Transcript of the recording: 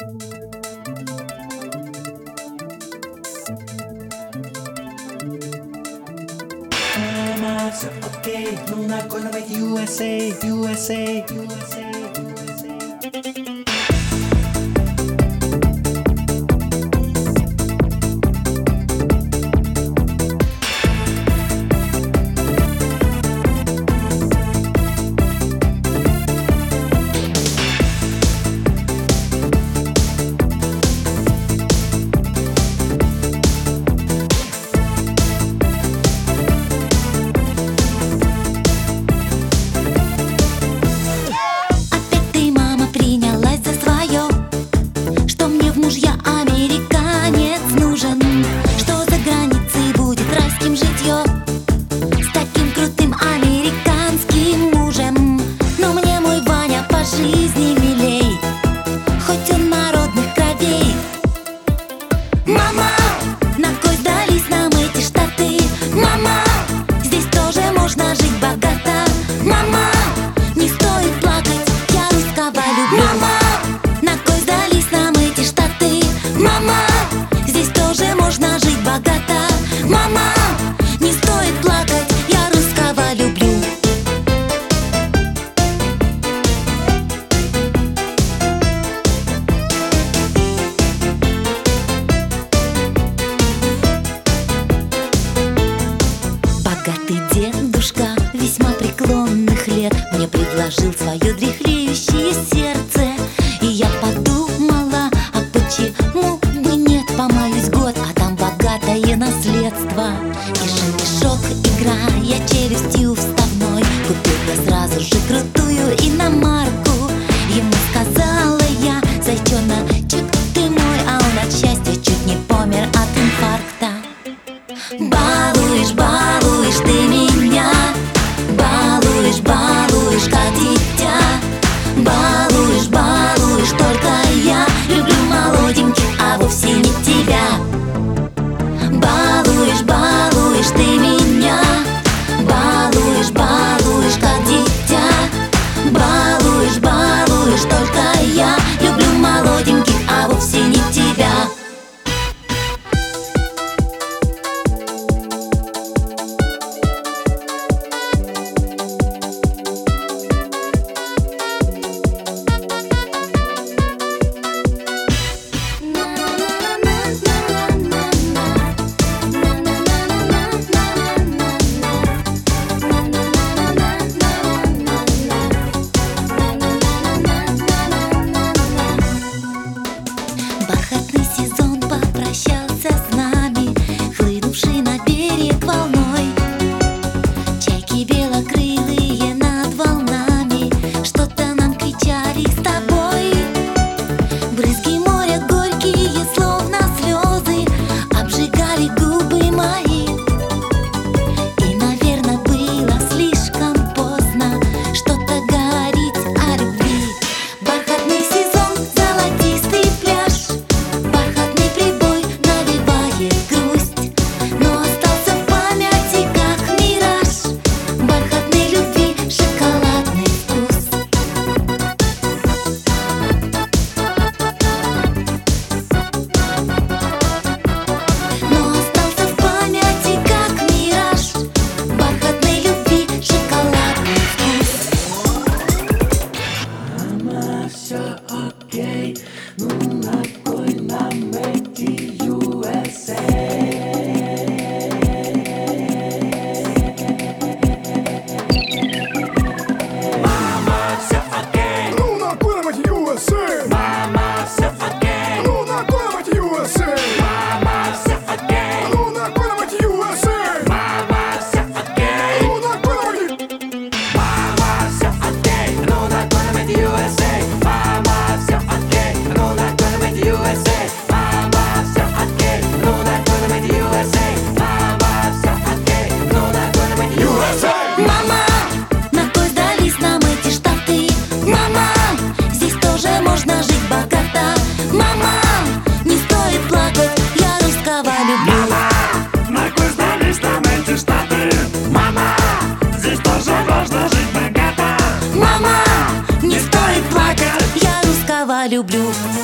Мама, все окей, ну наконывать USA, USA, USA, USA. Мужья американец нужен, что за границей будет райским житье с таким крутым американским мужем. Но мне мой Ваня по жизни милей, хоть он народных кровей. Мама, на кой сдались нам эти штаты? Мама, здесь тоже можно жить богато. Мама, не стоит плакать, я русского люблю. Мама, на кой сдались нам эти штаты? Мама, здесь тоже можно жить богато. Мама, не стоит плакать, я русского люблю. Богатый дедушка весьма преклонных лет мне предложил свое дряхлеющее сердце. И я подумала, а почему бы нет? Помаюсь год, а там богатое наследство. И женишок, играя челюстью вставной, купил я сразу же крутую иномарку. Ему сказала я: зайчоночек ты мой, а он от счастья чуть не помер от инфаркта. Балуешь, балуешь ты меня, балуешь, балуешь как дитя. Балуешь, балуешь, только я люблю молоденьких, а вовсе не тебя. Балуешь, балуешь ты меня, балуешь, балуешь как дитя. Балуешь, балуешь, только я люблю молоденьких, а вовсе не тебя. Бархатный сезон попрощался с нами, хлынувший на берег волной. Чайки белокрылые над волнами что-то нам кричали с тобой. Брызги моря горькие, словно слезы, обжигали губы мои. И, наверное, было слишком поздно что-то говорить о любви. Бархатный сезон, золотистый пляж, бархатный прибой навевает грусть, но остался в памяти как мираж бархатной любви шоколадный вкус. Но остался в памяти как мираж бархатной любви шоколадный вкус. Мама, все окей, ну накой нам эти USA. Мама, все окей, Ну наконывать USA! мама, все окей, Ну наконывать USA! мама, все окей, Ну наконывать USA! мама, все окей, Ну наконывать! мама, все окей, ну наконывать USA. Мама, все окей, ну наконывать USA. Мама, все окей, ну наконывать USA. Мама, все окей, ну наконывать USA. Мама, на кой сдались нам эти штаты? Мама, здесь тоже можно жить богато. Мама, не стоит плакать, я русского люблю. На кой сдались нам эти штаты? Мама, здесь тоже можно жить богато. Мама, не стоит плакать, я русского люблю.